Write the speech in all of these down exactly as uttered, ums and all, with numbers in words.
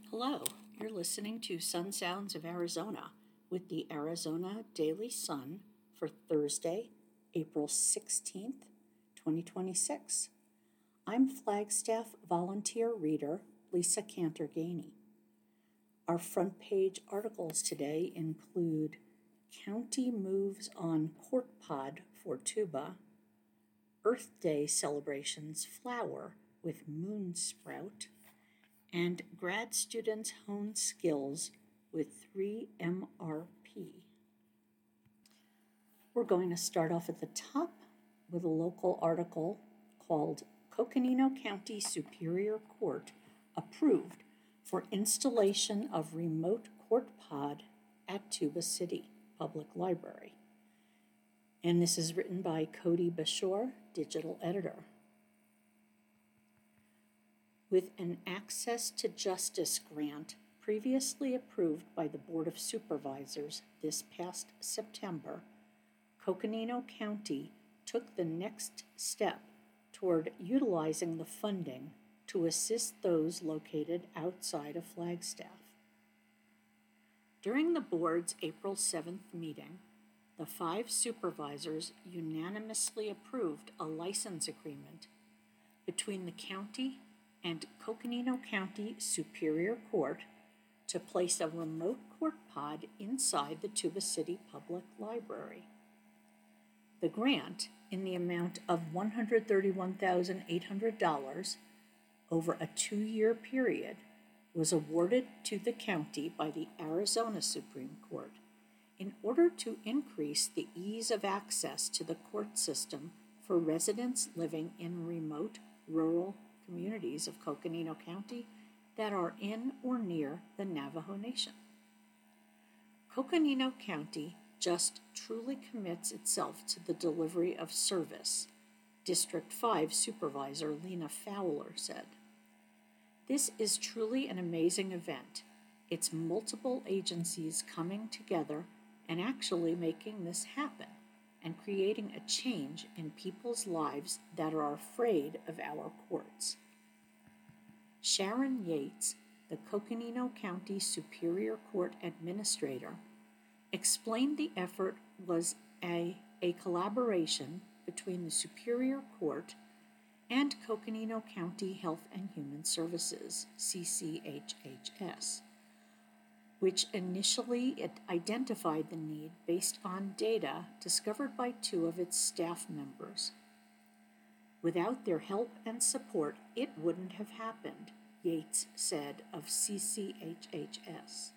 Hello, you're listening to Sun Sounds of Arizona with the Arizona Daily Sun for Thursday, April sixteenth, twenty twenty-six. I'm Flagstaff volunteer reader Lisa Cantor-Gainey. Our front page articles today include County Moves on Court Pod for Tuba, Earth Day Celebrations Flower with Moon Sprout, and grad students hone skills with three M R P. We're going to start off at the top with a local article called Coconino County Superior Court Approved for Installation of Remote Court Pod at Tuba City Public Library. And this is written by Cody Bashore, digital editor. With an Access to Justice grant previously approved by the Board of Supervisors this past September, Coconino County took the next step toward utilizing the funding to assist those located outside of Flagstaff. During the board's April seventh meeting, the five supervisors unanimously approved a license agreement between the county and Coconino County Superior Court to place a remote court pod inside the Tuba City Public Library. The grant, in the amount of one hundred thirty-one thousand eight hundred dollars over a two-year period, was awarded to the county by the Arizona Supreme Court in order to increase the ease of access to the court system for residents living in remote rural communities of Coconino County that are in or near the Navajo Nation. Coconino County just truly commits itself to the delivery of service, District five Supervisor Lena Fowler said. This is truly an amazing event. It's multiple agencies coming together and actually making this happen and creating a change in people's lives that are afraid of our courts. Sharon Yates, the Coconino County Superior Court Administrator, explained the effort was a, a collaboration between the Superior Court and Coconino County Health and Human Services, C C H H S, which initially it identified the need based on data discovered by two of its staff members. Without their help and support, it wouldn't have happened, Yates said of C C H H S.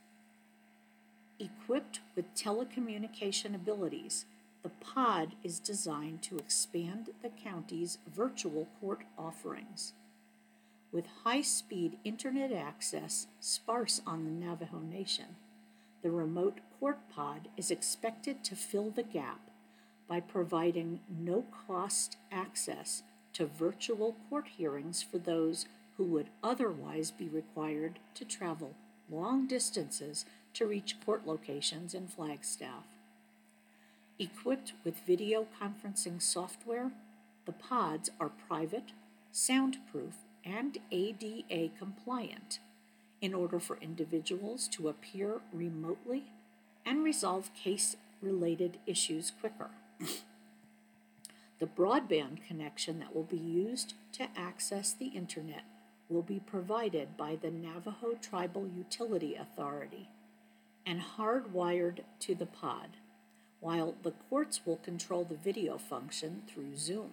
Equipped with telecommunication abilities, the pod is designed to expand the county's virtual court offerings. With high-speed internet access sparse on the Navajo Nation, the remote court pod is expected to fill the gap by providing no-cost access to virtual court hearings for those who would otherwise be required to travel long distances to reach court locations in Flagstaff. Equipped with video conferencing software, the pods are private, soundproof, and A D A compliant in order for individuals to appear remotely and resolve case-related issues quicker. The broadband connection that will be used to access the internet will be provided by the Navajo Tribal Utility Authority and hardwired to the pod, while the courts will control the video function through Zoom.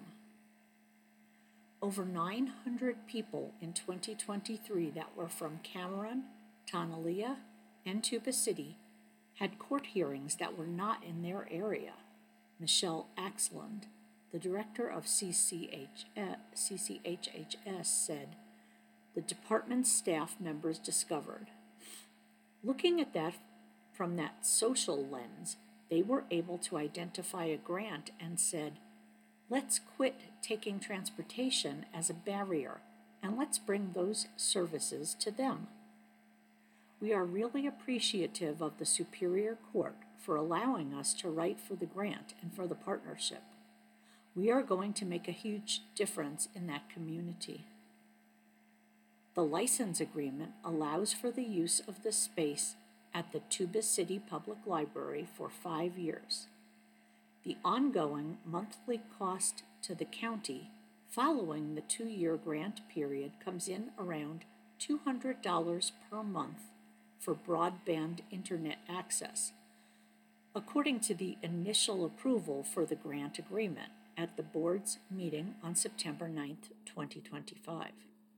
Over nine hundred people in twenty twenty-three that were from Cameron, Tonalea, and Tuba City had court hearings that were not in their area, Michelle Axlund, the director of C C H H S, said. The department's staff members discovered. Looking at that from that social lens, they were able to identify a grant and said, let's quit taking transportation as a barrier and let's bring those services to them. We are really appreciative of the Superior Court for allowing us to write for the grant and for the partnership. We are going to make a huge difference in that community. The The license agreement allows for the use of the space at the Tuba City Public Library for five years. The ongoing monthly cost to the county following the two-year grant period comes in around two hundred dollars per month for broadband internet access, according to the initial approval for the grant agreement at the board's meeting on September ninth, twenty twenty-five.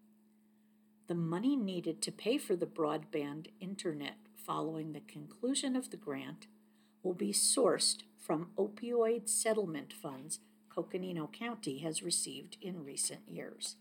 The money needed to pay for the broadband internet following the conclusion of the grant will be sourced from opioid settlement funds Coconino County has received in recent years.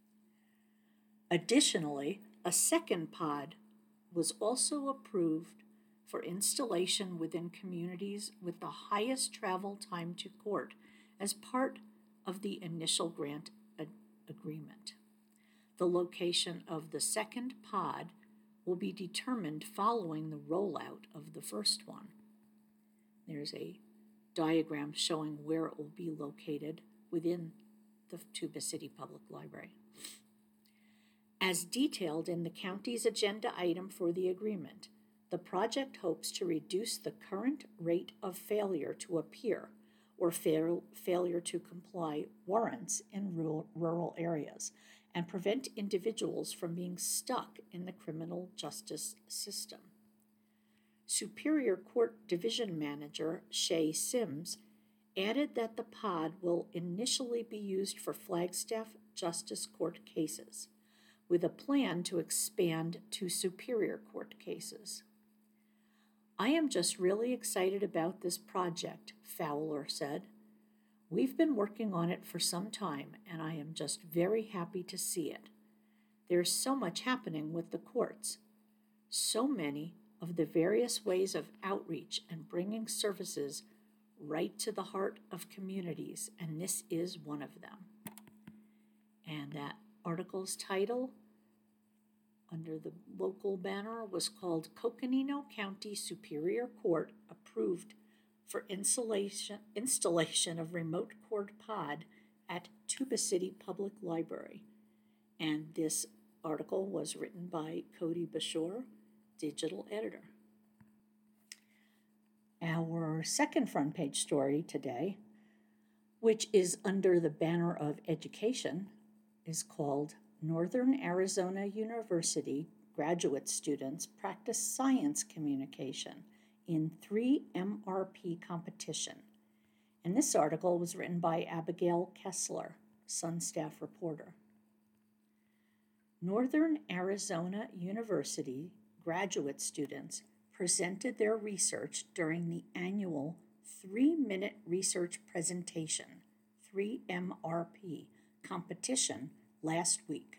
Additionally, a second pod was also approved for installation within communities with the highest travel time to court as part of the initial grant ad- agreement. The location of the second pod will be determined following the rollout of the first one. There's a diagram showing where it will be located within the Tuba City Public Library. As detailed in the county's agenda item for the agreement, the project hopes to reduce the current rate of failure to appear or fail, failure to comply warrants in rural, rural areas and prevent individuals from being stuck in the criminal justice system. Superior Court Division Manager Shay Sims added that the pod will initially be used for Flagstaff Justice Court cases, with a plan to expand to Superior Court cases. I am just really excited about this project, Fowler said. We've been working on it for some time, and I am just very happy to see it. There's so much happening with the courts, so many of the various ways of outreach and bringing services right to the heart of communities, and this is one of them. And that article's title under the local banner was called Coconino County Superior Court Approved for Installation, installation of Remote Court Pod at Tuba City Public Library. And this article was written by Cody Bashore, digital editor. Our second front page story today, which is under the banner of education, is called Northern Arizona University Graduate Students Practice Science Communication in three M R P Competition. And this article was written by Abigail Kessler, Sun staff reporter. Northern Arizona University graduate students presented their research during the annual three-minute research presentation, three M R P, competition last week.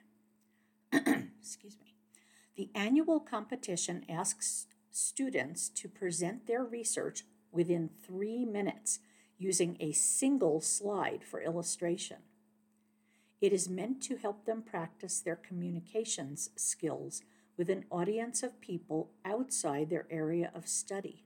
Excuse me. The annual competition asks students to present their research within three minutes using a single slide for illustration. It is meant to help them practice their communications skills with an audience of people outside their area of study.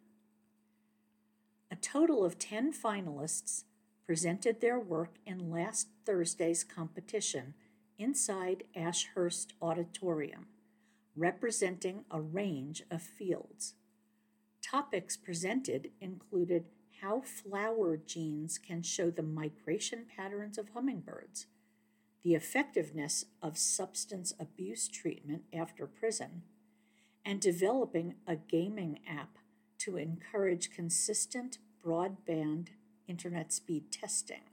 A total of ten finalists presented their work in last Thursday's competition inside Ashurst Auditorium, representing a range of fields. Topics presented included how flower genes can show the migration patterns of hummingbirds, the effectiveness of substance abuse treatment after prison, and developing a gaming app to encourage consistent broadband internet speed testing.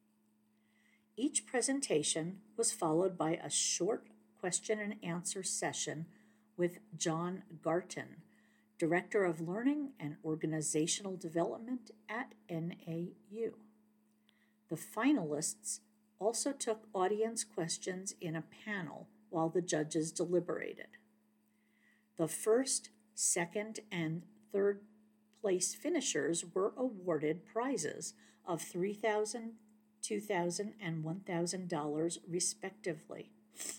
Each presentation was followed by a short question and answer session with John Garton, Director of Learning and Organizational Development at N A U. The finalists also took audience questions in a panel while the judges deliberated. The first, second, and third place finishers were awarded prizes of three thousand dollars, two thousand dollars, and one thousand dollars respectively.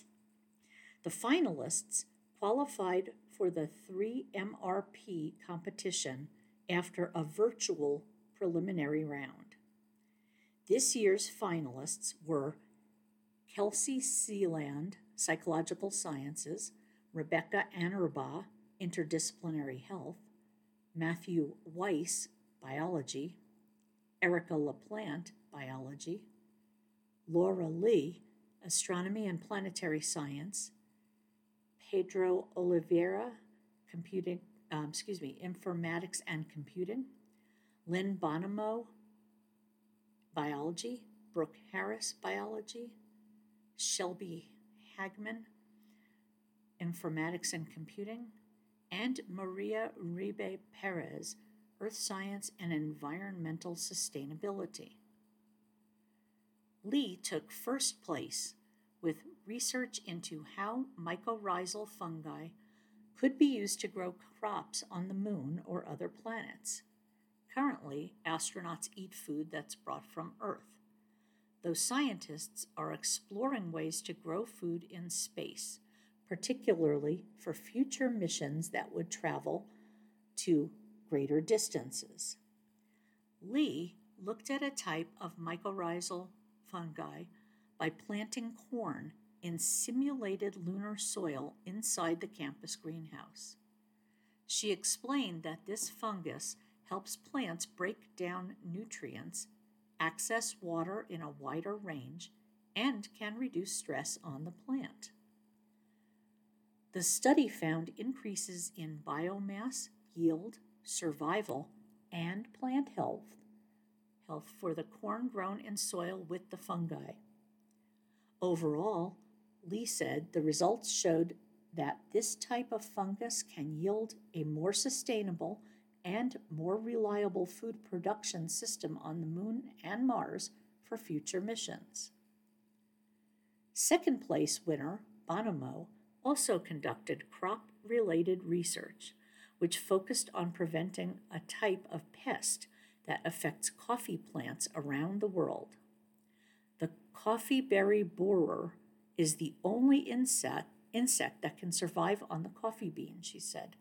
The finalists qualified for the three M R P competition after a virtual preliminary round. This year's finalists were Kelsey Sealand, Psychological Sciences, Rebecca Annerbaugh, Interdisciplinary Health, Matthew Weiss, Biology, Erica LaPlante, Biology, Laura Lee, Astronomy and Planetary Science, Pedro Oliveira, Computing, um, excuse me, Informatics and Computing, Lynn Bonomo, Biology, Brooke Harris, Biology, Shelby Hagman, Informatics and Computing, and Maria Uribe Perez, Earth Science and Environmental Sustainability. Lee took first place with research into how mycorrhizal fungi could be used to grow crops on the moon or other planets. Currently, astronauts eat food that's brought from Earth, though scientists are exploring ways to grow food in space, particularly for future missions that would travel to greater distances. Lee looked at a type of mycorrhizal fungi by planting corn in simulated lunar soil inside the campus greenhouse. She explained that this fungus helps plants break down nutrients, access water in a wider range, and can reduce stress on the plant. The study found increases in biomass, yield, survival, and plant health, health for the corn grown in soil with the fungi. Overall, Lee said the results showed that this type of fungus can yield a more sustainable and more reliable food production system on the Moon and Mars for future missions. Second place winner, Bonomo, also conducted crop-related research, which focused on preventing a type of pest that affects coffee plants around the world. The coffee berry borer is the only insect, insect that can survive on the coffee bean, she said.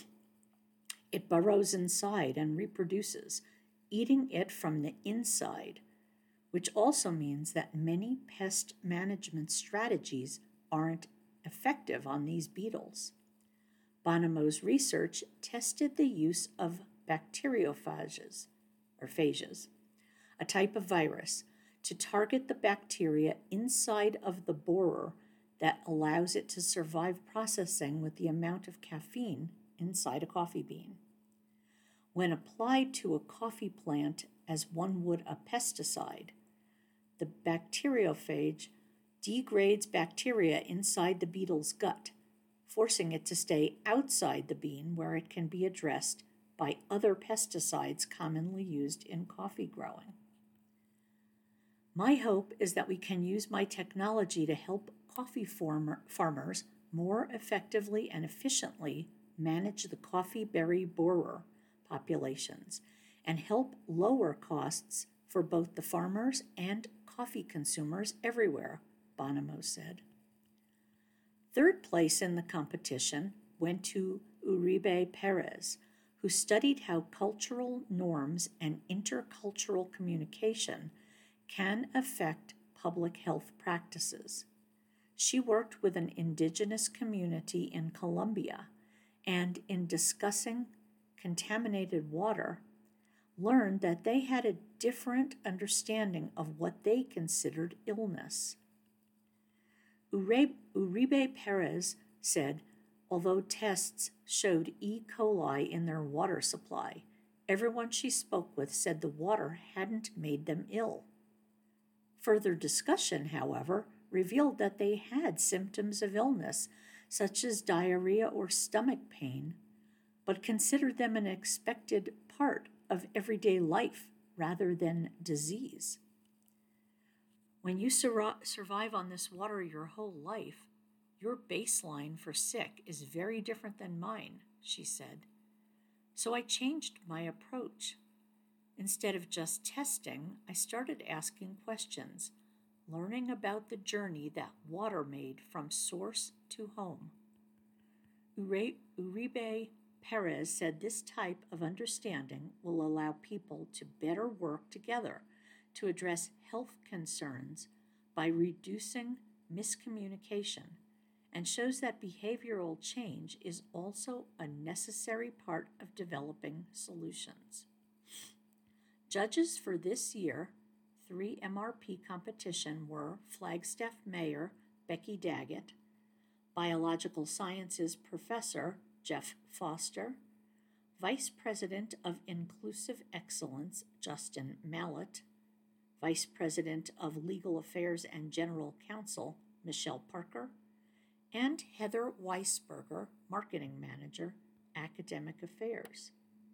It burrows inside and reproduces, eating it from the inside, which also means that many pest management strategies aren't effective on these beetles. Bonomo's research tested the use of bacteriophages, or phages, a type of virus, to target the bacteria inside of the borer that allows it to survive processing with the amount of caffeine inside a coffee bean. When applied to a coffee plant as one would a pesticide, the bacteriophage degrades bacteria inside the beetle's gut, forcing it to stay outside the bean where it can be addressed by other pesticides commonly used in coffee growing. My hope is that we can use my technology to help coffee farmer, farmers more effectively and efficiently manage the coffee berry borer populations and help lower costs for both the farmers and coffee consumers everywhere, Bonomo said. Third place in the competition went to Uribe Perez, who studied how cultural norms and intercultural communication can affect public health practices. She worked with an indigenous community in Colombia and, in discussing contaminated water, learned that they had a different understanding of what they considered illness. Uribe Perez said, although tests showed E. coli in their water supply, everyone she spoke with said the water hadn't made them ill. Further discussion, however, revealed that they had symptoms of illness, such as diarrhea or stomach pain, but considered them an expected part of everyday life rather than disease. When you sur- survive on this water your whole life, your baseline for sick is very different than mine, she said. So I changed my approach. Instead of just testing, I started asking questions, learning about the journey that water made from source to home. Uribe Perez said this type of understanding will allow people to better work together to address health concerns by reducing miscommunication and shows that behavioral change is also a necessary part of developing solutions. Judges for this year three M R P competition were Flagstaff Mayor Becky Daggett, Biological Sciences Professor Jeff Foster, Vice President of Inclusive Excellence Justin Mallett, Vice President of Legal Affairs and General Counsel Michelle Parker, and Heather Weisberger, Marketing Manager, Academic Affairs.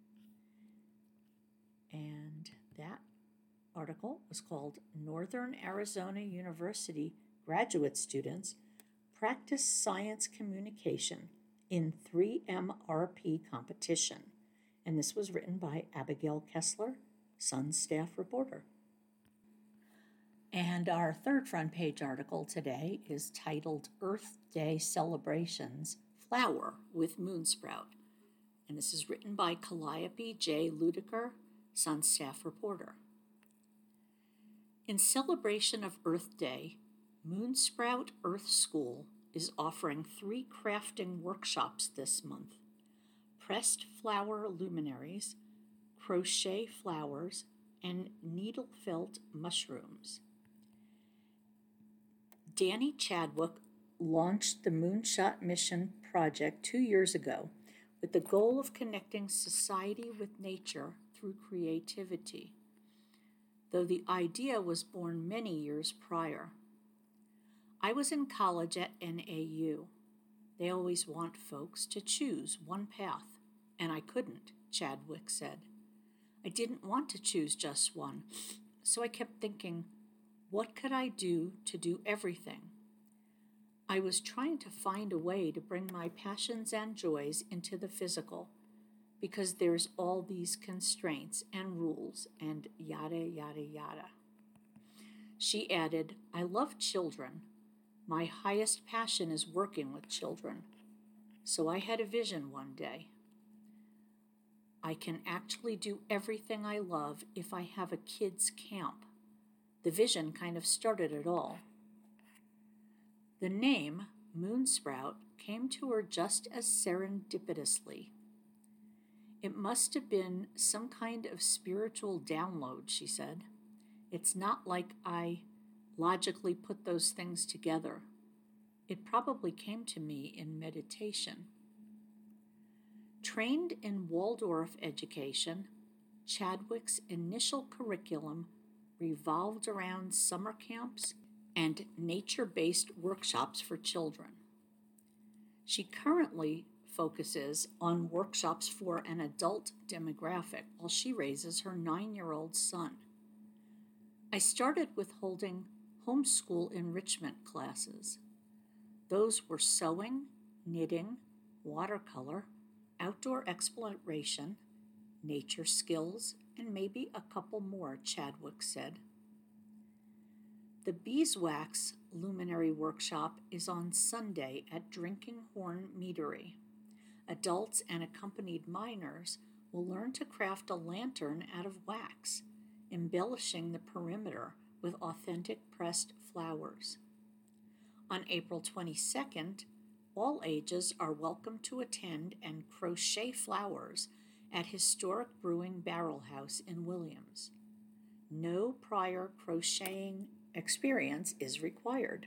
And that article was called Northern Arizona University Graduate Students Practice Science Communication in three M R P Competition. And this was written by Abigail Kessler, Sun staff reporter. And our third front page article today is titled Earth Day Celebrations Flower with Moonsprout. And this is written by Calliope J. Ludiker, Sun staff reporter. In celebration of Earth Day, Moonsprout Earth School is offering three crafting workshops this month: pressed flower luminaries, crochet flowers, and needle felt mushrooms. Danny Chadwick launched the Moonshot Mission project two years ago with the goal of connecting society with nature through creativity, though the idea was born many years prior. I was in college at N A U. They always want folks to choose one path, and I couldn't, Chadwick said. I didn't want to choose just one, so I kept thinking, what could I do to do everything? I was trying to find a way to bring my passions and joys into the physical, because there's all these constraints and rules and yada, yada, yada. She added, I love children. My highest passion is working with children. So I had a vision one day. I can actually do everything I love if I have a kids' camp. The vision kind of started it all. The name, Moonsprout, came to her just as serendipitously. It must have been some kind of spiritual download, she said. It's not like I logically put those things together. It probably came to me in meditation. Trained in Waldorf education, Chadwick's initial curriculum revolved around summer camps and nature-based workshops for children. She currently focuses on workshops for an adult demographic while she raises her nine-year-old son. I started with holding homeschool enrichment classes. Those were sewing, knitting, watercolor, outdoor exploration, nature skills, and maybe a couple more, Chadwick said. The Beeswax Luminary Workshop is on Sunday at Drinking Horn Meadery. Adults and accompanied minors will learn to craft a lantern out of wax, embellishing the perimeter with authentic pressed flowers. On April twenty-second, all ages are welcome to attend and crochet flowers at Historic Brewing Barrel House in Williams. No prior crocheting experience is required.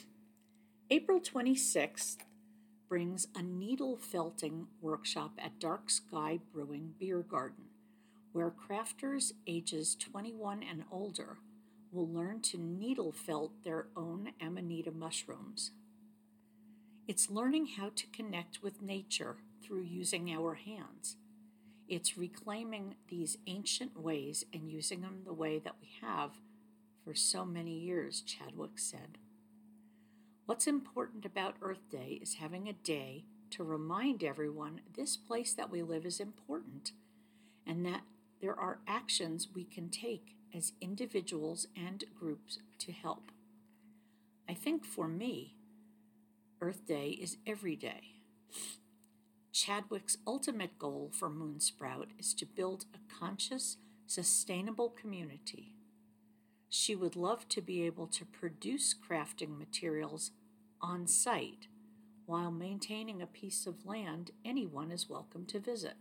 April twenty-sixth brings a needle felting workshop at Dark Sky Brewing Beer Garden, where crafters ages twenty-one and older will learn to needle felt their own amanita mushrooms. It's learning how to connect with nature through using our hands. It's reclaiming these ancient ways and using them the way that we have for so many years, Chadwick said. What's important about Earth Day is having a day to remind everyone this place that we live is important and that there are actions we can take as individuals and groups to help. I think for me, Earth Day is every day. Chadwick's ultimate goal for Moonsprout is to build a conscious, sustainable community. She would love to be able to produce crafting materials on site while maintaining a piece of land anyone is welcome to visit.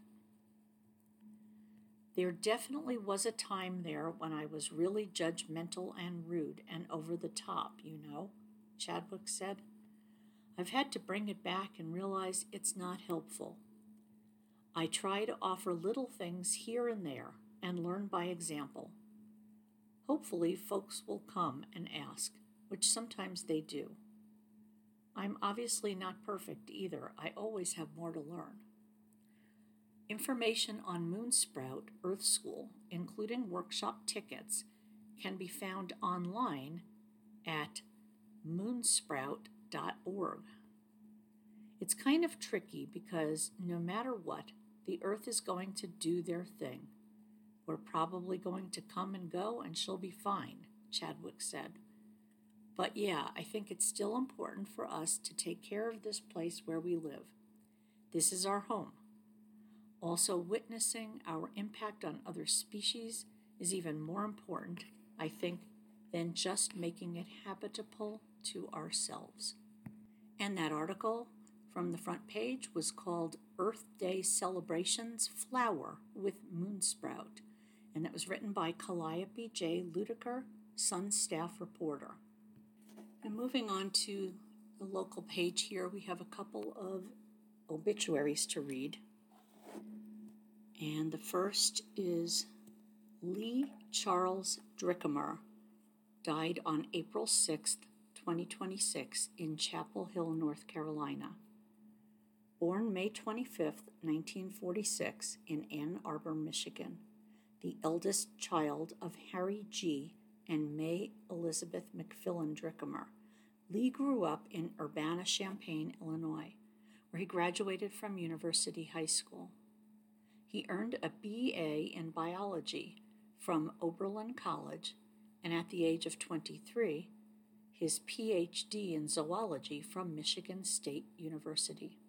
There definitely was a time there when I was really judgmental and rude and over the top, you know, Chadwick said. I've had to bring it back and realize it's not helpful. I try to offer little things here and there and learn by example. Hopefully, folks will come and ask, which sometimes they do. I'm obviously not perfect either. I always have more to learn. Information on Moonsprout Earth School, including workshop tickets, can be found online at moonsprout dot org. It's kind of tricky because no matter what, the Earth is going to do their thing. We're probably going to come and go and she'll be fine, Chadwick said. But yeah, I think it's still important for us to take care of this place where we live. This is our home. Also, witnessing our impact on other species is even more important, I think, than just making it habitable to ourselves. And that article from the front page was called Earth Day Celebrations Flower with Moonsprout, and that was written by Calliope J. Ludiker, Sun staff reporter. And moving on to the local page here, we have a couple of obituaries to read. And the first is Lee Charles Drickamer, died on April sixth, twenty twenty-six, in Chapel Hill, North Carolina. Born May twenty-fifth, nineteen forty-six, in Ann Arbor, Michigan, the eldest child of Harry G. and May Elizabeth McFillin Drickamer, Lee grew up in Urbana-Champaign, Illinois, where he graduated from University High School. He earned a B A in biology from Oberlin College, and at the age of twenty-three, his P H D in zoology from Michigan State University.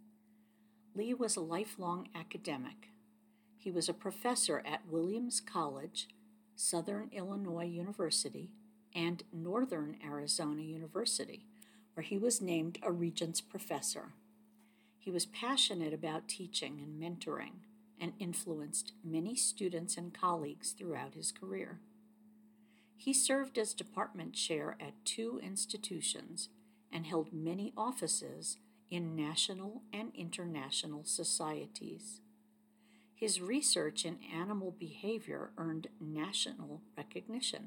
Lee was a lifelong academic. He was a professor at Williams College, Southern Illinois University, and Northern Arizona University, where he was named a Regents Professor. He was passionate about teaching and mentoring, and influenced many students and colleagues throughout his career. He served as department chair at two institutions and held many offices in national and international societies. His research in animal behavior earned national recognition.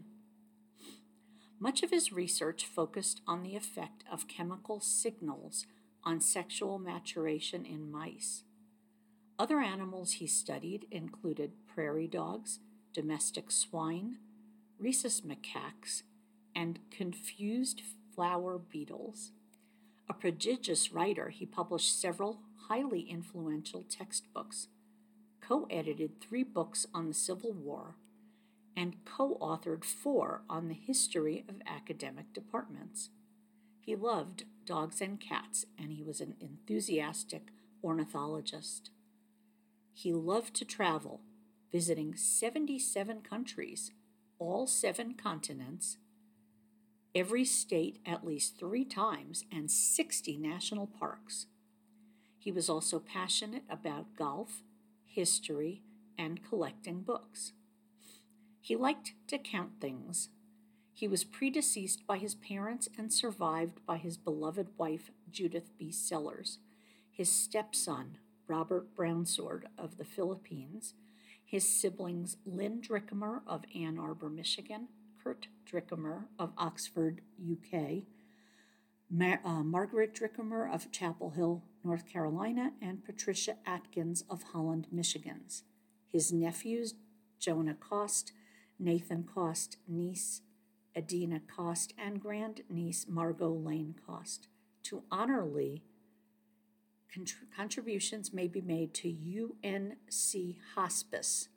Much of his research focused on the effect of chemical signals on sexual maturation in mice. Other animals he studied included prairie dogs, domestic swine, rhesus macaques, and confused flower beetles. A prodigious writer, he published several highly influential textbooks, co-edited three books on the Civil War, and co-authored four on the history of academic departments. He loved dogs and cats, and he was an enthusiastic ornithologist. He loved to travel, visiting seventy-seven countries, all seven continents, every state at least three times, and sixty national parks. He was also passionate about golf, history, and collecting books. He liked to count things. He was predeceased by his parents and survived by his beloved wife, Judith B. Sellers, his stepson, Robert Brownsword of the Philippines, his siblings Lynn Drickamer of Ann Arbor, Michigan, Kurt Drickamer of Oxford, U K, Mar- uh, Margaret Drickamer of Chapel Hill, North Carolina, and Patricia Atkins of Holland, Michigan. His nephews, Jonah Cost, Nathan Cost, niece Adina Cost, and grandniece Margot Lane Cost. To honor Lee, Contr- contributions may be made to U N C Hospice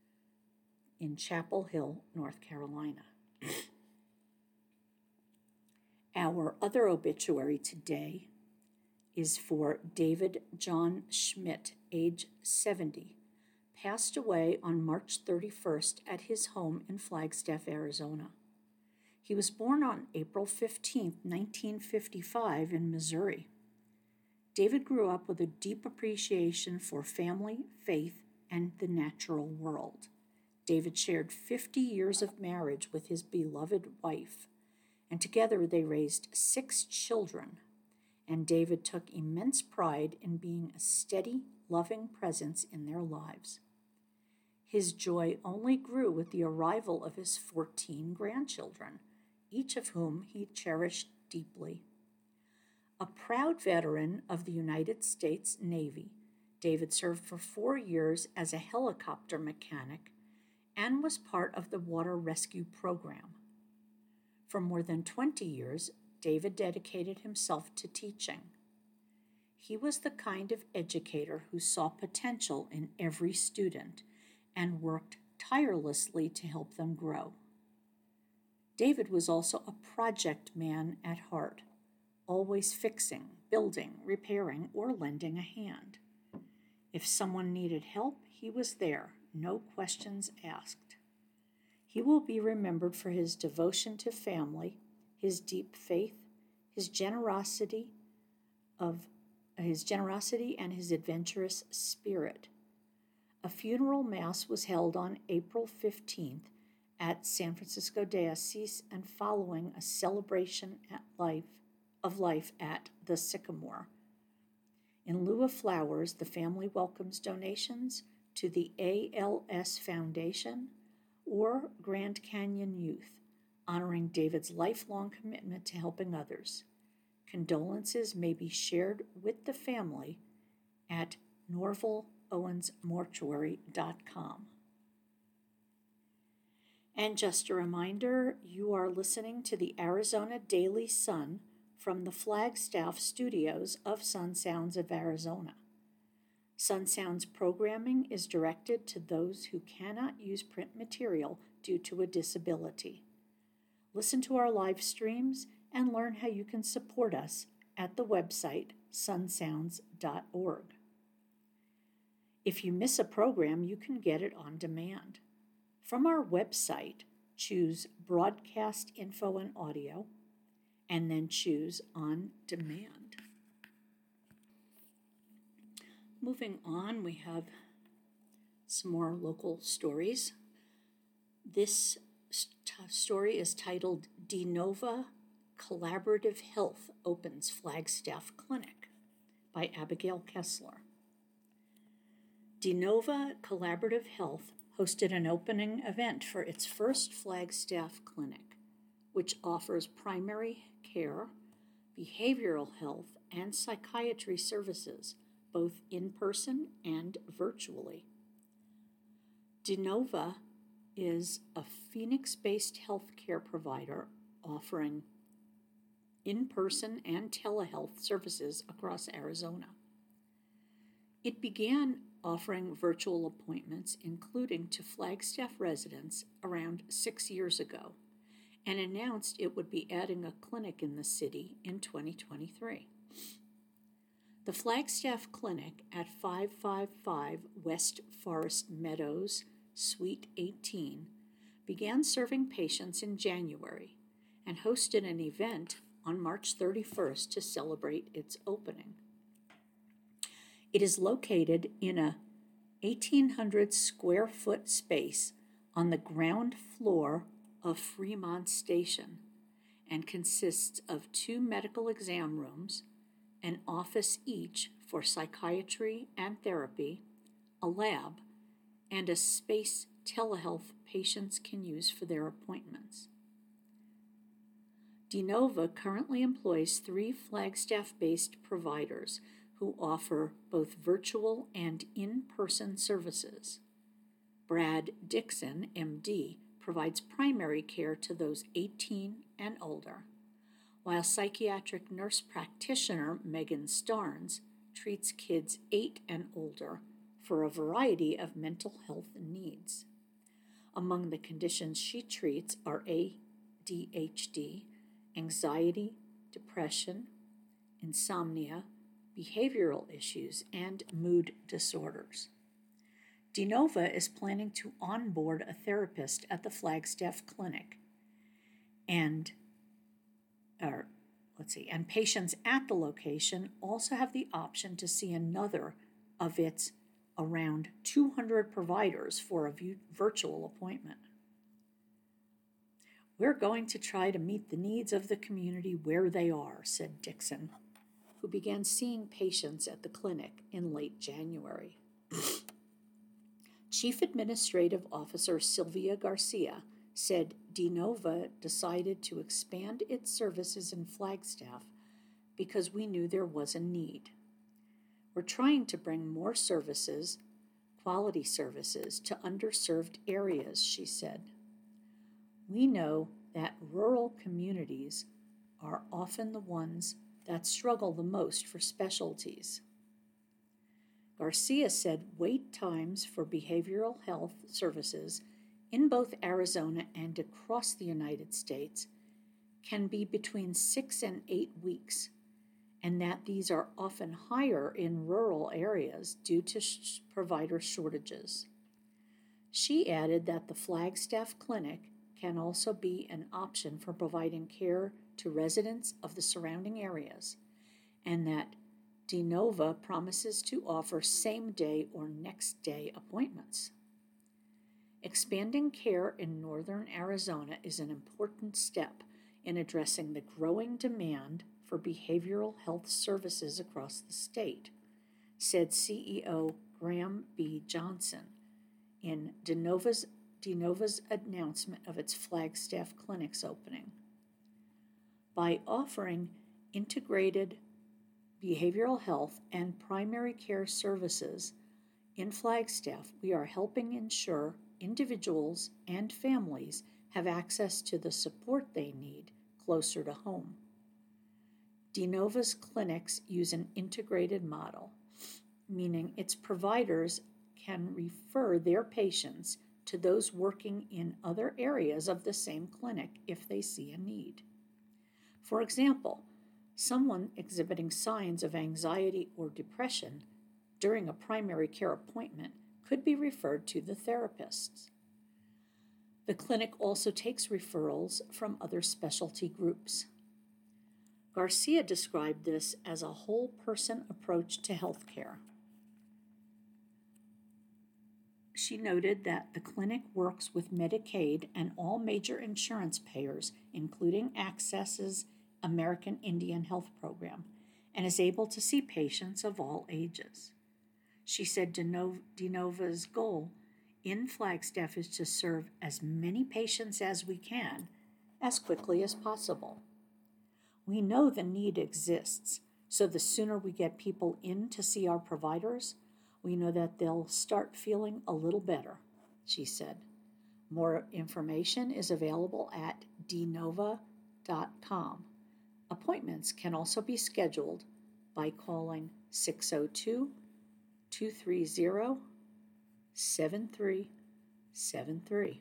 in Chapel Hill, North Carolina. Our other obituary today is for David John Schmidt, age seventy, passed away on March thirty-first at his home in Flagstaff, Arizona. He was born on April fifteenth, nineteen fifty-five in Missouri. David grew up with a deep appreciation for family, faith, and the natural world. David shared fifty years of marriage with his beloved wife, and together they raised six children. And David took immense pride in being a steady, loving presence in their lives. His joy only grew with the arrival of his fourteen grandchildren, each of whom he cherished deeply. A proud veteran of the United States Navy, David served for four years as a helicopter mechanic and was part of the water rescue program. For more than twenty years, David dedicated himself to teaching. He was the kind of educator who saw potential in every student and worked tirelessly to help them grow. David was also a project man at heart, always fixing, building, repairing, or lending a hand. If someone needed help, he was there, no questions asked. He will be remembered for his devotion to family, his deep faith, his generosity of his generosity and his adventurous spirit. A funeral mass was held on April fifteenth at San Francisco Diocese and following a celebration at life, of life at the Sycamore. In lieu of flowers, the family welcomes donations to the A L S Foundation or Grand Canyon Youth, honoring David's lifelong commitment to helping others. Condolences may be shared with the family at norval owens mortuary dot com. And just a reminder, you are listening to the Arizona Daily Sun from the Flagstaff studios of Sun Sounds of Arizona. Sun Sounds programming is directed to those who cannot use print material due to a disability. Listen to our live streams and learn how you can support us at the website sun sounds dot org. If you miss a program, you can get it on demand. From our website, choose Broadcast Info and Audio, and then choose On Demand. Moving on, we have some more local stories. This st- story is titled DeNova Collaborative Health Opens Flagstaff Clinic by Abigail Kessler. DeNova Collaborative Health hosted an opening event for its first Flagstaff clinic, which offers primary care, behavioral health, and psychiatry services, both in person and virtually. DeNova is a Phoenix-based healthcare provider offering in-person and telehealth services across Arizona. It began offering virtual appointments, including to Flagstaff residents, around six years ago, and announced it would be adding a clinic in the city in twenty twenty-three. The Flagstaff Clinic at five fifty-five West Forest Meadows, Suite eighteen, began serving patients in January and hosted an event on March thirty-first to celebrate its opening. It is located in a eighteen hundred square foot space on the ground floor of Fremont Station and consists of two medical exam rooms, an office each for psychiatry and therapy, a lab, and a space telehealth patients can use for their appointments. DeNova currently employs three Flagstaff-based providers who offer both virtual and in-person services. Brad Dixon, M D, provides primary care to those eighteen and older, while psychiatric nurse practitioner Megan Starnes treats kids eight and older for a variety of mental health needs. Among the conditions she treats are A D H D, anxiety, depression, insomnia, behavioral issues, and mood disorders. DeNova is planning to onboard a therapist at the Flagstaff Clinic, and, or let's see, and patients at the location also have the option to see another of its around two hundred providers for a virtual appointment. "We're going to try to meet the needs of the community where they are," said Dixon, who began seeing patients at the clinic in late January. Chief Administrative Officer Sylvia Garcia said DeNova decided to expand its services in Flagstaff because we knew there was a need. "We're trying to bring more services, quality services, to underserved areas," she said. "We know that rural communities are often the ones that struggle the most for specialties." Garcia said wait times for behavioral health services in both Arizona and across the United States can be between six and eight weeks, and that these are often higher in rural areas due to sh- provider shortages. She added that the Flagstaff Clinic can also be an option for providing care to residents of the surrounding areas, and that DeNova promises to offer same-day or next-day appointments. Expanding care in northern Arizona is an important step in addressing the growing demand for behavioral health services across the state, said C E O Graham B. Johnson in DeNova's, DeNova's announcement of its Flagstaff Clinic's opening. By offering integrated behavioral health and primary care services in Flagstaff, we are helping ensure individuals and families have access to the support they need closer to home. DeNova's clinics use an integrated model, meaning its providers can refer their patients to those working in other areas of the same clinic if they see a need. For example, someone exhibiting signs of anxiety or depression during a primary care appointment could be referred to the therapists. The clinic also takes referrals from other specialty groups. Garcia described this as a whole-person approach to healthcare. She noted that the clinic works with Medicaid and all major insurance payers, including Access's American Indian Health Program, and is able to see patients of all ages. She said DeNova's goal in Flagstaff is to serve as many patients as we can, as quickly as possible. "We know the need exists, so the sooner we get people in to see our providers, we know that they'll start feeling a little better," she said. More information is available at denova dot com. Appointments can also be scheduled by calling six oh two, two three zero, seven three seven three.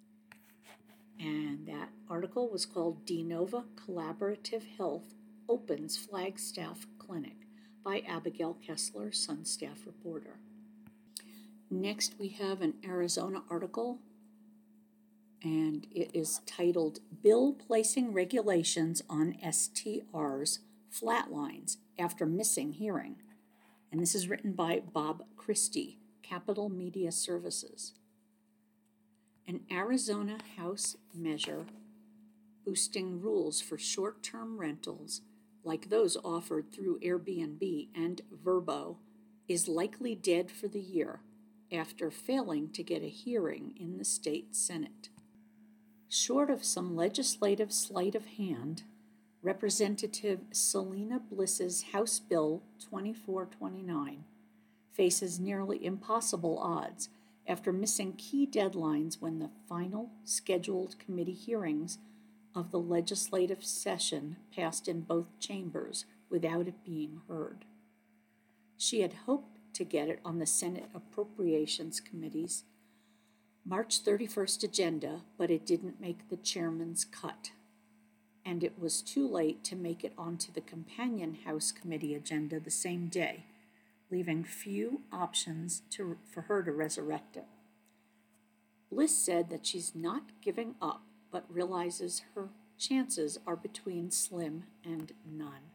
And that article was called DeNova Collaborative Health Opens Flagstaff Clinic by Abigail Kessler, Sun staff reporter. Next, we have an Arizona article, and it is titled Bill Placing Regulations on S T Rs Flatlines After Missing Hearing. And this is written by Bob Christie, Capital Media Services. An Arizona House measure boosting rules for short-term rentals, like those offered through Airbnb and Vrbo, is likely dead for the year after failing to get a hearing in the state Senate. Short of some legislative sleight of hand, Representative Selena Bliss's House Bill twenty-four twenty-nine faces nearly impossible odds after missing key deadlines when the final scheduled committee hearings of the legislative session passed in both chambers without it being heard. She had hoped to get it on the Senate Appropriations Committee's March thirty-first agenda, but it didn't make the chairman's cut, and it was too late to make it onto the companion House Committee agenda the same day, leaving few options to, for her to resurrect it. Bliss said that she's not giving up, but realizes her chances are between slim and none.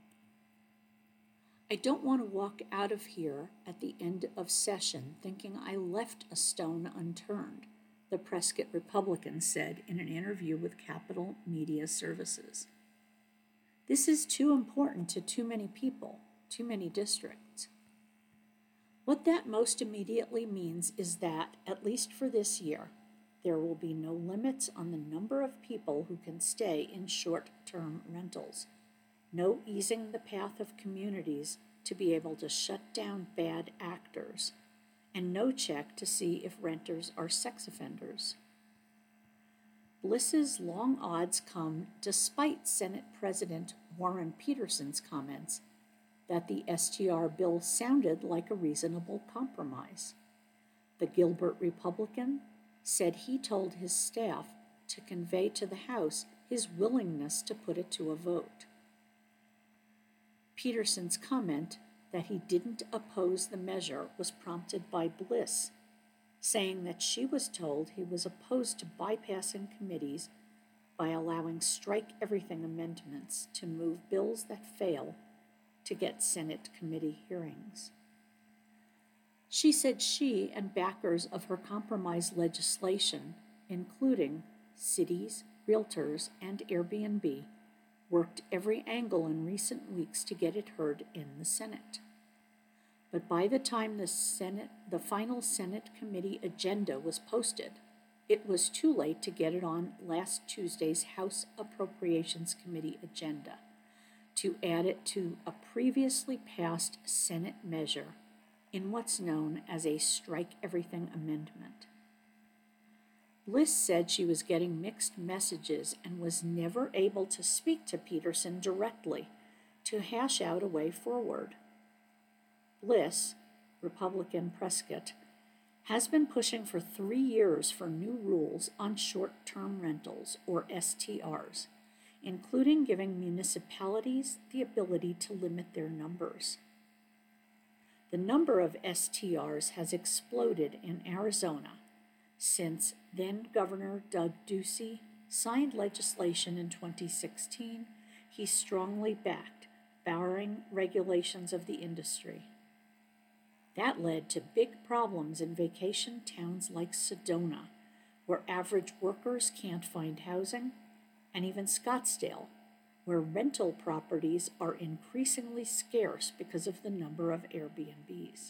I don't want to walk out of here at the end of session thinking I left a stone unturned, the Prescott Republican said in an interview with Capital Media Services. This is too important to too many people, too many districts. What that most immediately means is that, at least for this year, there will be no limits on the number of people who can stay in short-term rentals, no easing the path of communities to be able to shut down bad actors, and no check to see if renters are sex offenders. Bliss's long odds come despite Senate President Warren Peterson's comments that the S T R bill sounded like a reasonable compromise. The Gilbert Republican said he told his staff to convey to the House his willingness to put it to a vote. Peterson's comment that he didn't oppose the measure was prompted by Bliss, saying that she was told he was opposed to bypassing committees by allowing strike-everything amendments to move bills that fail to get Senate committee hearings. She said she and backers of her compromise legislation, including cities, realtors, and Airbnb, worked every angle in recent weeks to get it heard in the Senate. But by the time the Senate, the final Senate committee agenda was posted, it was too late to get it on last Tuesday's House Appropriations Committee agenda, to add it to a previously passed Senate measure in what's known as a strike-everything amendment. Bliss said she was getting mixed messages and was never able to speak to Peterson directly to hash out a way forward. Bliss, Republican Prescott, has been pushing for three years for new rules on short-term rentals, or S T Rs, including giving municipalities the ability to limit their numbers. The number of S T Rs has exploded in Arizona since then-Governor Doug Ducey signed legislation in twenty sixteen he strongly backed, barring regulations of the industry. That led to big problems in vacation towns like Sedona, where average workers can't find housing, and even Scottsdale, where rental properties are increasingly scarce because of the number of Airbnbs.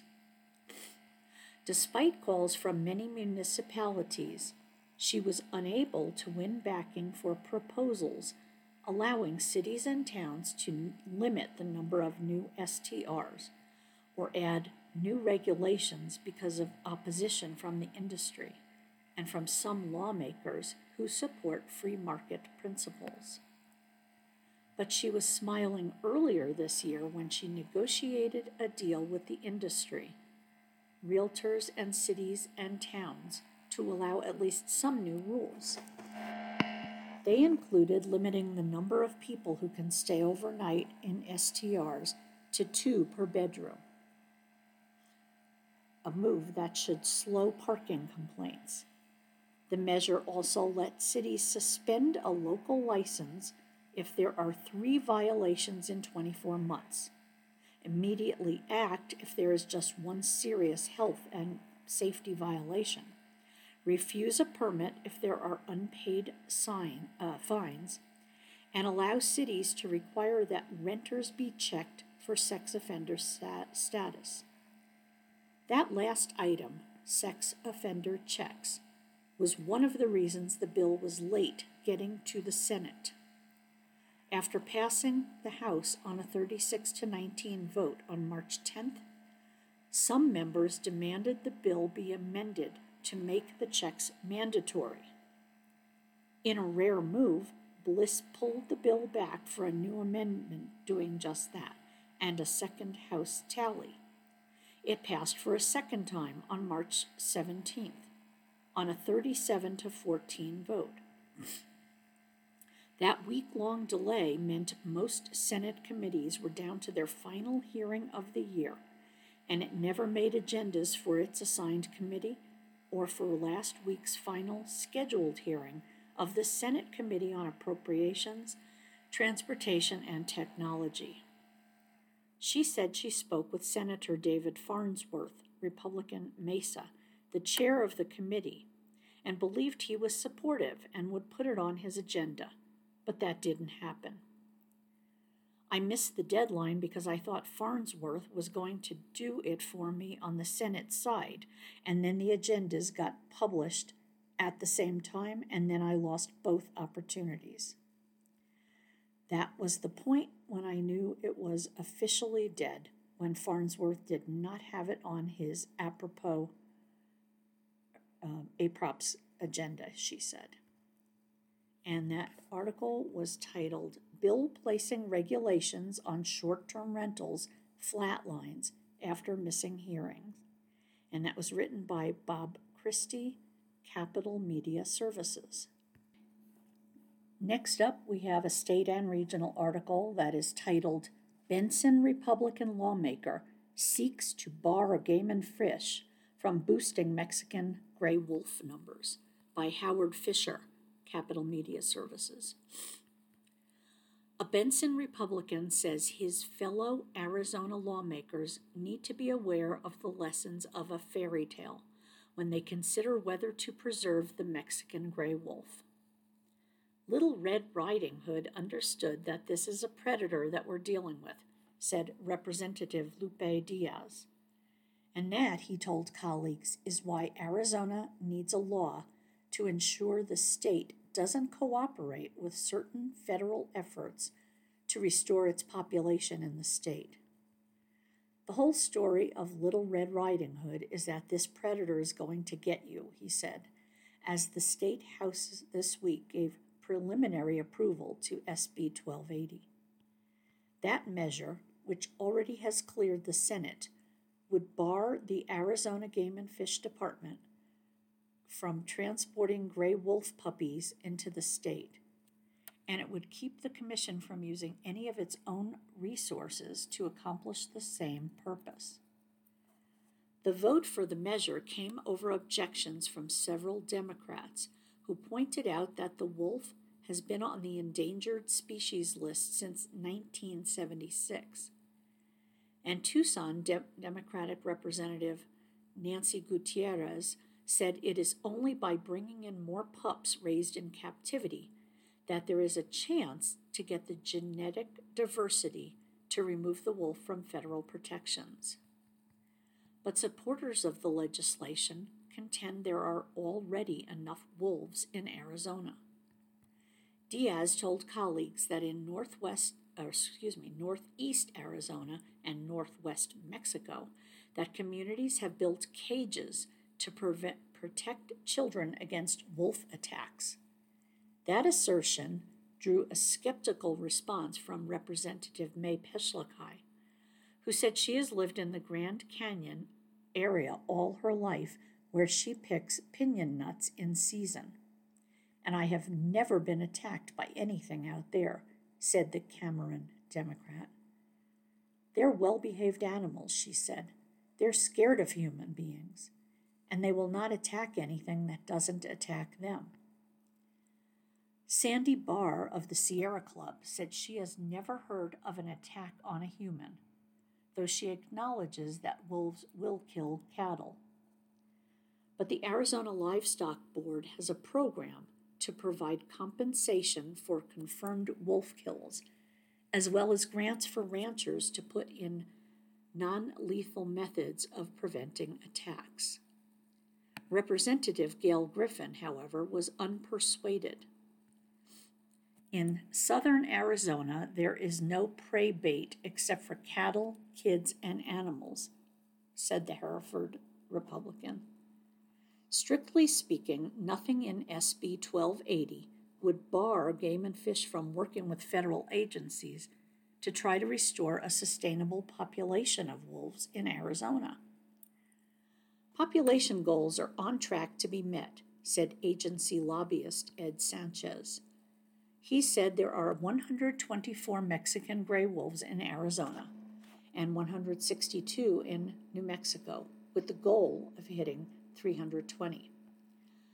Despite calls from many municipalities, she was unable to win backing for proposals allowing cities and towns to limit the number of new S T Rs or add new regulations because of opposition from the industry and from some lawmakers who support free market principles. But she was smiling earlier this year when she negotiated a deal with the industry, realtors and cities and towns, to allow at least some new rules. They included limiting the number of people who can stay overnight in S T Rs to two per bedroom, a move that should slow parking complaints. The measure also lets cities suspend a local license if there are three violations in twenty-four months, immediately act if there is just one serious health and safety violation, refuse a permit if there are unpaid sign, uh, fines, and allow cities to require that renters be checked for sex offender stat- status. That last item, sex offender checks, was one of the reasons the bill was late getting to the Senate. After passing the House on a thirty-six to nineteen vote on March tenth, some members demanded the bill be amended to make the checks mandatory. In a rare move, Bliss pulled the bill back for a new amendment doing just that, and a second House tally. It passed for a second time on March seventeenth, on a thirty-seven to fourteen vote. That week-long delay meant most Senate committees were down to their final hearing of the year, and it never made agendas for its assigned committee or for last week's final scheduled hearing of the Senate Committee on Appropriations, Transportation, and Technology. She said she spoke with Senator David Farnsworth, Republican Mesa, the chair of the committee, and believed he was supportive and would put it on his agenda, but that didn't happen. I missed the deadline because I thought Farnsworth was going to do it for me on the Senate side, and then the agendas got published at the same time, and then I lost both opportunities. That was the point when I knew it was officially dead, when Farnsworth did not have it on his apropos um, APROPS agenda, she said. And that article was titled, Bill Placing Regulations on Short-Term Rentals Flatlines After Missing Hearings. And that was written by Bob Christie, Capital Media Services. Next up, we have a state and regional article that is titled, Benson Republican Lawmaker Seeks to Bar Game and Fish from Boosting Mexican Gray Wolf Numbers, by Howard Fisher, Capital Media Services. A Benson Republican says his fellow Arizona lawmakers need to be aware of the lessons of a fairy tale when they consider whether to preserve the Mexican gray wolf. Little Red Riding Hood understood that this is a predator that we're dealing with, said Representative Lupe Diaz. And that, he told colleagues, is why Arizona needs a law to ensure the state doesn't cooperate with certain federal efforts to restore its population in the state. The whole story of Little Red Riding Hood is that this predator is going to get you, he said, as the State House this week gave preliminary approval to S B twelve eighty. That measure, which already has cleared the Senate, would bar the Arizona Game and Fish Department from transporting gray wolf puppies into the state, and it would keep the commission from using any of its own resources to accomplish the same purpose. The vote for the measure came over objections from several Democrats who pointed out that the wolf has been on the endangered species list since nineteen seventy-six. And Tucson De- Democratic Representative Nancy Gutierrez said it is only by bringing in more pups raised in captivity that there is a chance to get the genetic diversity to remove the wolf from federal protections. But supporters of the legislation contend there are already enough wolves in Arizona. Diaz told colleagues that in northwest, or excuse me, northeast Arizona and northwest Mexico, that communities have built cages to prevent, protect children against wolf attacks. That assertion drew a skeptical response from Representative May Peschlakai, who said she has lived in the Grand Canyon area all her life, where she picks piñon nuts in season. And I have never been attacked by anything out there, said the Cameron Democrat. They're well-behaved animals, she said. They're scared of human beings, and they will not attack anything that doesn't attack them. Sandy Barr of the Sierra Club said she has never heard of an attack on a human, though she acknowledges that wolves will kill cattle. But the Arizona Livestock Board has a program to provide compensation for confirmed wolf kills, as well as grants for ranchers to put in non-lethal methods of preventing attacks. Representative Gail Griffin, however, was unpersuaded. In southern Arizona, there is no prey bait except for cattle, kids, and animals, said the Hereford Republican. Strictly speaking, nothing in S B twelve eighty would bar Game and Fish from working with federal agencies to try to restore a sustainable population of wolves in Arizona. Population goals are on track to be met, said agency lobbyist Ed Sanchez. He said there are one hundred twenty-four Mexican gray wolves in Arizona and one hundred sixty-two in New Mexico, with the goal of hitting three hundred twenty.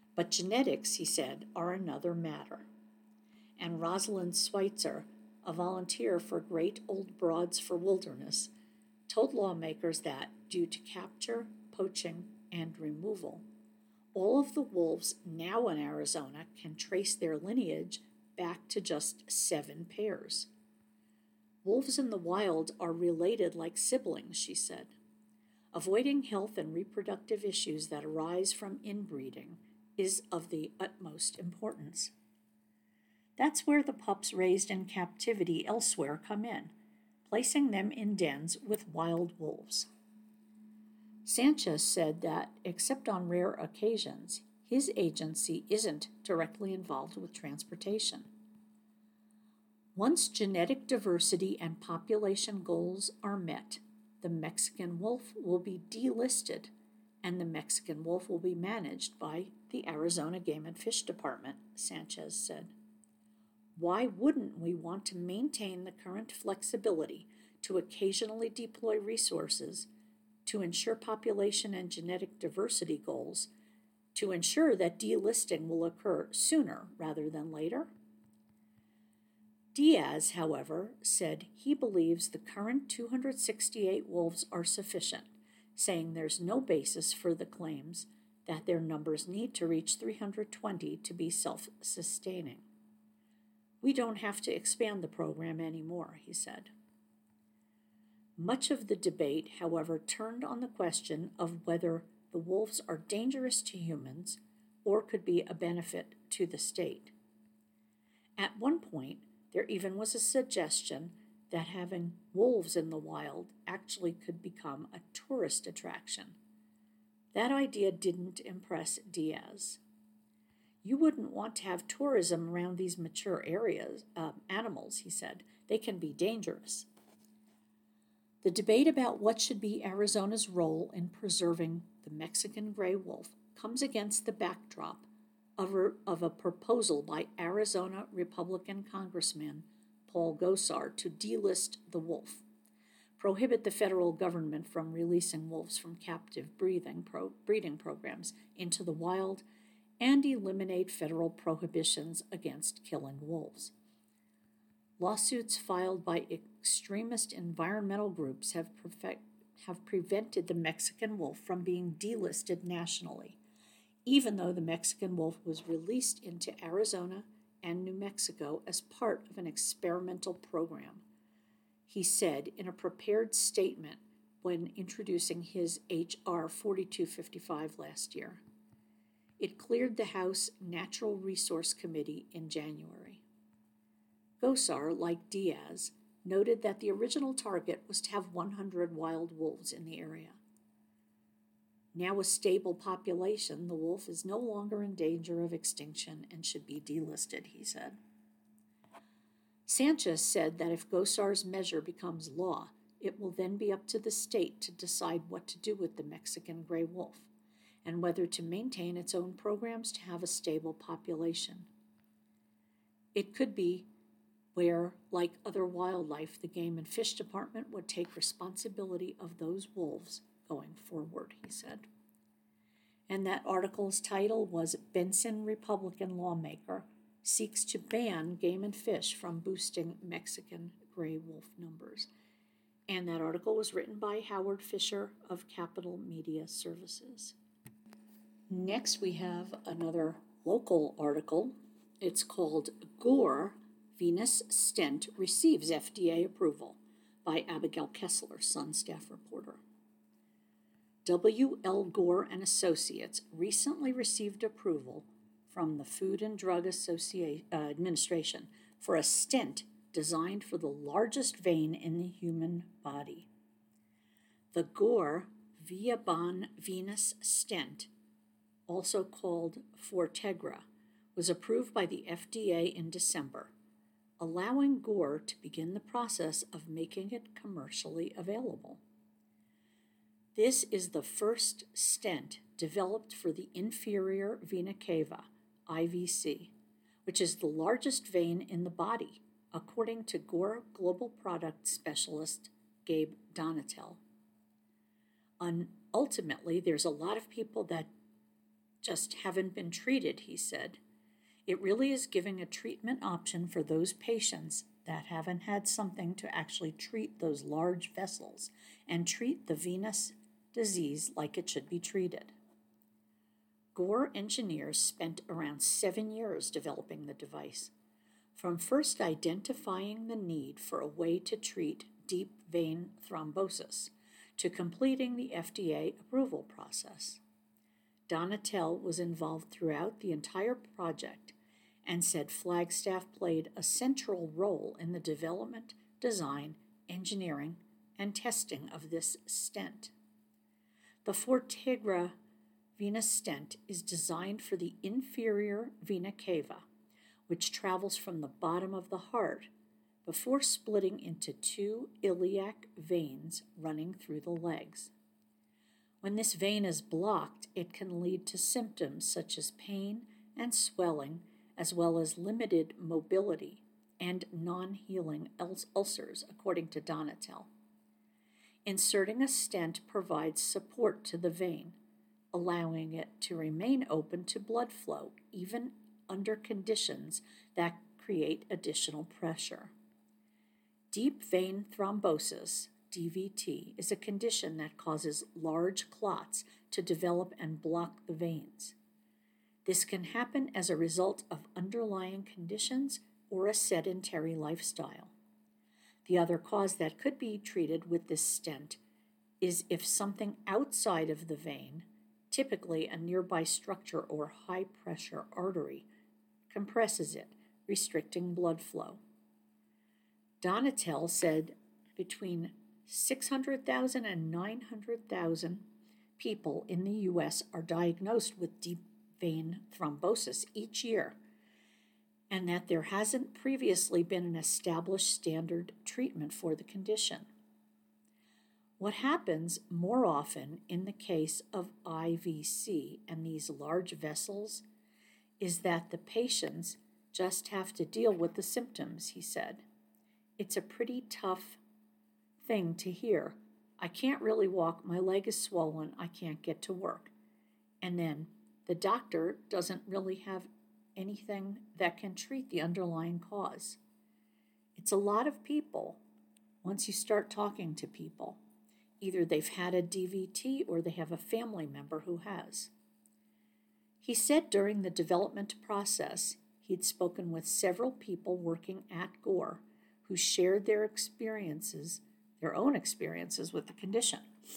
But genetics, he said, are another matter. And Rosalind Schweitzer, a volunteer for Great Old Broads for Wilderness, told lawmakers that, due to capture, poaching, and removal, all of the wolves now in Arizona can trace their lineage back to just seven pairs. Wolves in the wild are related like siblings, she said. Avoiding health and reproductive issues that arise from inbreeding is of the utmost importance. That's where the pups raised in captivity elsewhere come in, placing them in dens with wild wolves. Sanchez said that, except on rare occasions, his agency isn't directly involved with transportation. Once genetic diversity and population goals are met, the Mexican wolf will be delisted, and the Mexican wolf will be managed by the Arizona Game and Fish Department, Sanchez said. Why wouldn't we want to maintain the current flexibility to occasionally deploy resources to ensure population and genetic diversity goals, to ensure that delisting will occur sooner rather than later? Diaz, however, said he believes the current two hundred sixty-eight wolves are sufficient, saying there's no basis for the claims that their numbers need to reach three hundred twenty to be self-sustaining. We don't have to expand the program anymore, he said. Much of the debate, however, turned on the question of whether the wolves are dangerous to humans or could be a benefit to the state. At one point, there even was a suggestion that having wolves in the wild actually could become a tourist attraction. That idea didn't impress Diaz. You wouldn't want to have tourism around these mature areas, uh, animals, he said. They can be dangerous. The debate about what should be Arizona's role in preserving the Mexican gray wolf comes against the backdrop of a, of a proposal by Arizona Republican Congressman Paul Gosar to delist the wolf, prohibit the federal government from releasing wolves from captive breeding, pro, breeding programs into the wild, and eliminate federal prohibitions against killing wolves. Lawsuits filed by extremist environmental groups have, perfect, have prevented the Mexican wolf from being delisted nationally, even though the Mexican wolf was released into Arizona and New Mexico as part of an experimental program, he said in a prepared statement when introducing his H R forty-two fifty-five last year. It cleared the House Natural Resource Committee in January. Gosar, like Diaz, noted that the original target was to have one hundred wild wolves in the area. Now a stable population, the wolf is no longer in danger of extinction and should be delisted, he said. Sanchez said that if Gosar's measure becomes law, it will then be up to the state to decide what to do with the Mexican gray wolf, and whether to maintain its own programs to have a stable population. It could be where, like other wildlife, the Game and Fish Department would take responsibility of those wolves going forward, he said. And that article's title was Benson Republican Lawmaker Seeks to Ban Game and Fish from Boosting Mexican Gray Wolf Numbers. And that article was written by Howard Fisher of Capital Media Services. Next, we have another local article. It's called Gore Venous Stent Receives F D A Approval by Abigail Kessler, Sun staff reporter. W L. Gore and Associates recently received approval from the Food and Drug Associa- uh, Administration for a stent designed for the largest vein in the human body. The Gore Viabahn Venous Stent, also called Fortegra, was approved by the F D A in December, allowing Gore to begin the process of making it commercially available. This is the first stent developed for the inferior vena cava, I V C, which is the largest vein in the body, according to Gore Global Product Specialist Gabe Donatel. Un- ultimately, there's a lot of people that just haven't been treated, he said. It really is giving a treatment option for those patients that haven't had something to actually treat those large vessels and treat the venous disease like it should be treated. Gore engineers spent around seven years developing the device, from first identifying the need for a way to treat deep vein thrombosis to completing the F D A approval process. Donatel was involved throughout the entire project and said Flagstaff played a central role in the development, design, engineering, and testing of this stent. The Fortegra venous stent is designed for the inferior vena cava, which travels from the bottom of the heart before splitting into two iliac veins running through the legs. When this vein is blocked, it can lead to symptoms such as pain and swelling, as well as limited mobility and non-healing ulcers, according to Donatel. Inserting a stent provides support to the vein, allowing it to remain open to blood flow, even under conditions that create additional pressure. Deep vein thrombosis, D V T, is a condition that causes large clots to develop and block the veins. This can happen as a result of underlying conditions or a sedentary lifestyle. The other cause that could be treated with this stent is if something outside of the vein, typically a nearby structure or high-pressure artery, compresses it, restricting blood flow. Donatel said between six hundred thousand and nine hundred thousand people in the U S are diagnosed with deep vein thrombosis each year, and that there hasn't previously been an established standard treatment for the condition. What happens more often in the case of I V C and these large vessels is that the patients just have to deal with the symptoms, he said. It's a pretty tough thing to hear. I can't really walk, my leg is swollen, I can't get to work. And then the doctor doesn't really have anything that can treat the underlying cause. It's a lot of people, once you start talking to people. Either they've had a D V T or they have a family member who has. He said during the development process, he'd spoken with several people working at Gore who shared their experiences, their own experiences with the condition.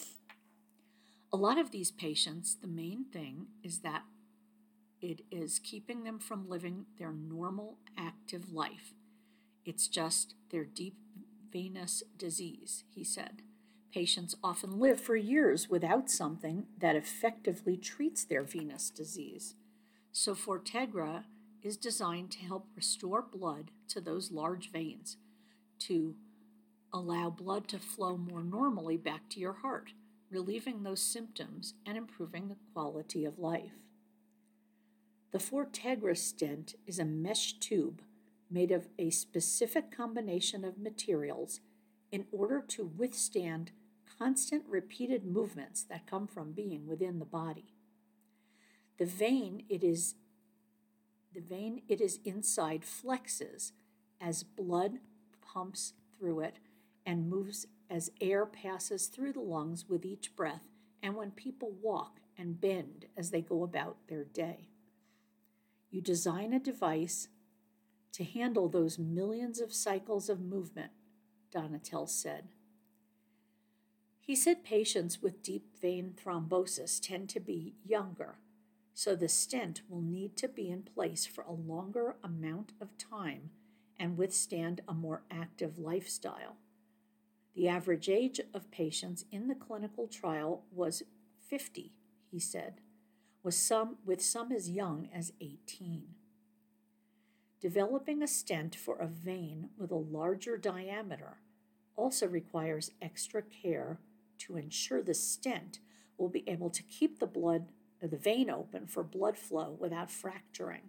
A lot of these patients, the main thing is that it is keeping them from living their normal active life. It's just their deep venous disease, he said. Patients often live for years without something that effectively treats their venous disease. So Fortegra is designed to help restore blood to those large veins, to allow blood to flow more normally back to your heart, relieving those symptoms and improving the quality of life. The Fortegra stent is a mesh tube made of a specific combination of materials in order to withstand constant repeated movements that come from being within the body. The vein it is the vein it is inside flexes as blood pumps through it and moves as air passes through the lungs with each breath, and when people walk and bend as they go about their day. You design a device to handle those millions of cycles of movement, Donatel said. He said patients with deep vein thrombosis tend to be younger, so the stent will need to be in place for a longer amount of time and withstand a more active lifestyle. The average age of patients in the clinical trial was fifty, he said, with some, with some as young as eighteen. Developing a stent for a vein with a larger diameter also requires extra care to ensure the stent will be able to keep the blood, the vein open for blood flow without fracturing.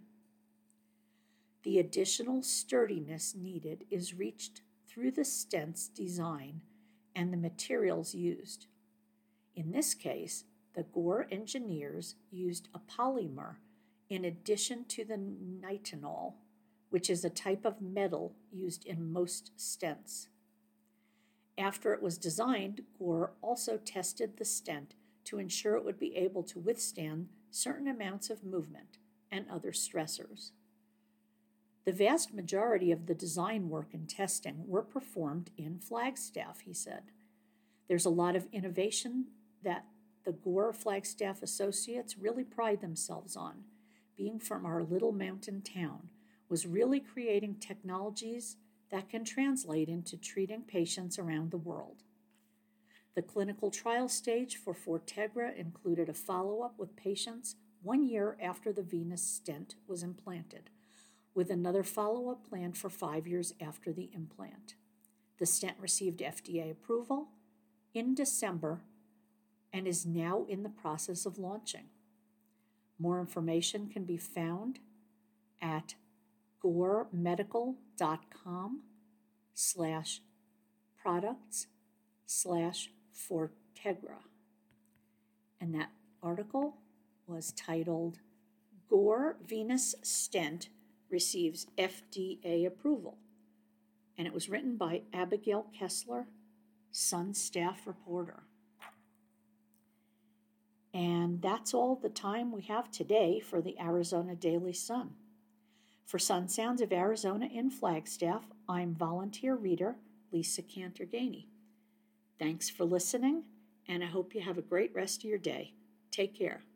The additional sturdiness needed is reached through the stent's design and the materials used. In this case, the Gore engineers used a polymer in addition to the nitinol, which is a type of metal used in most stents. After it was designed, Gore also tested the stent to ensure it would be able to withstand certain amounts of movement and other stressors. The vast majority of the design work and testing were performed in Flagstaff, he said. There's a lot of innovation that the Gore Flagstaff associates really pride themselves on. Being from our little mountain town was really creating technologies that can translate into treating patients around the world. The clinical trial stage for Fortegra included a follow-up with patients one year after the venous stent was implanted, with another follow-up planned for five years after the implant. The stent received F D A approval in December and is now in the process of launching. More information can be found at goremedical.com slash products slash Fortegra. And that article was titled Gore Venous Stent Receives F D A Approval. And it was written by Abigail Kessler, Sun staff reporter. And that's all the time we have today for the Arizona Daily Sun. For Sun Sounds of Arizona in Flagstaff, I'm volunteer reader Lisa Cantor-Gainey. Thanks for listening, and I hope you have a great rest of your day. Take care.